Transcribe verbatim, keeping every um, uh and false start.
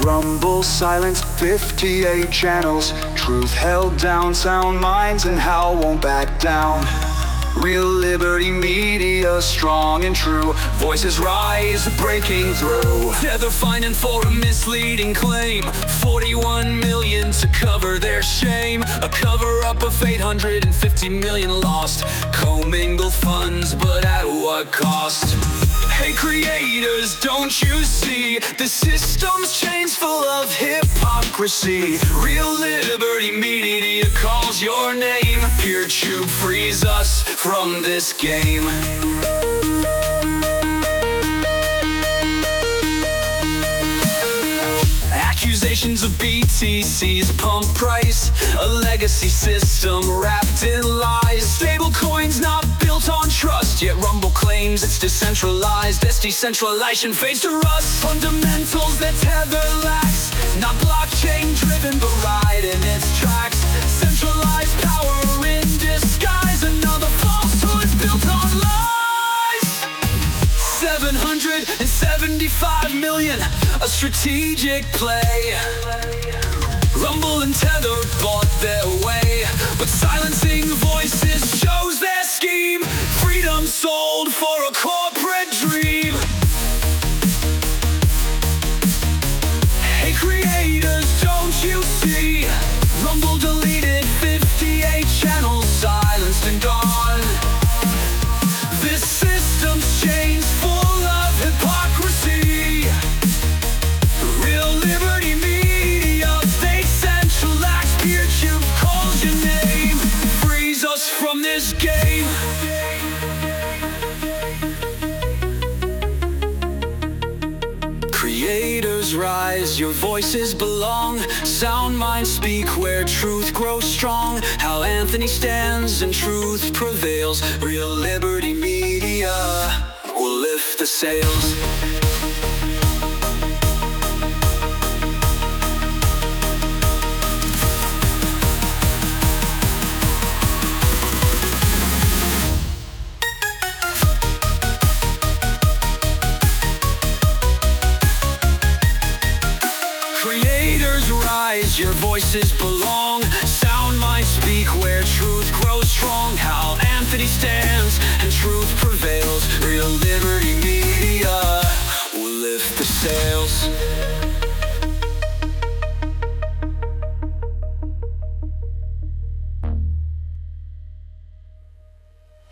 Rumble silenced fifty-eight channels. Truth held down, sound minds and Hal won't back down. Real Liberty Media, strong and true. Voices rise, breaking through. They're fining for a misleading claim. forty-one million to cover their shame. A cover-up of eight hundred fifty million lost. Commingled funds, but at what cost? Hey creators, don't you see? The system's chains full of hypocrisy. Real Liberty Media calls your name. PeerTube frees us from this game. Accusations of B T C's pump price, a legacy system wrapped in lies. Stable coins not built on trust, yet Rumble claims it's decentralized. As decentralization fades to rust, fundamentals that Tether lacks, not blockchain driven but right in its tracks. Centralized power in disguise, another falsehood built on lies. seven hundred seventy-five million, a strategic play. Rumble and Tether bought their way, but silencing voices shows their scheme. Freedom sold for a corporate dream. Hey creators, don't you see? Rumble deleted fifty-eight channels, silenced and gone. This system's chains full of hypocrisy. Real Liberty Media, they centralize. PeerTube calls your name, frees us from this game. Creators rise, your voices belong. Sound minds speak where truth grows strong. Hal Anthony stands and truth prevails. Real Liberty Media will lift the sails. Creators rise, your voices belong. Sound minds speak where truth grows strong. Hal Anthony stands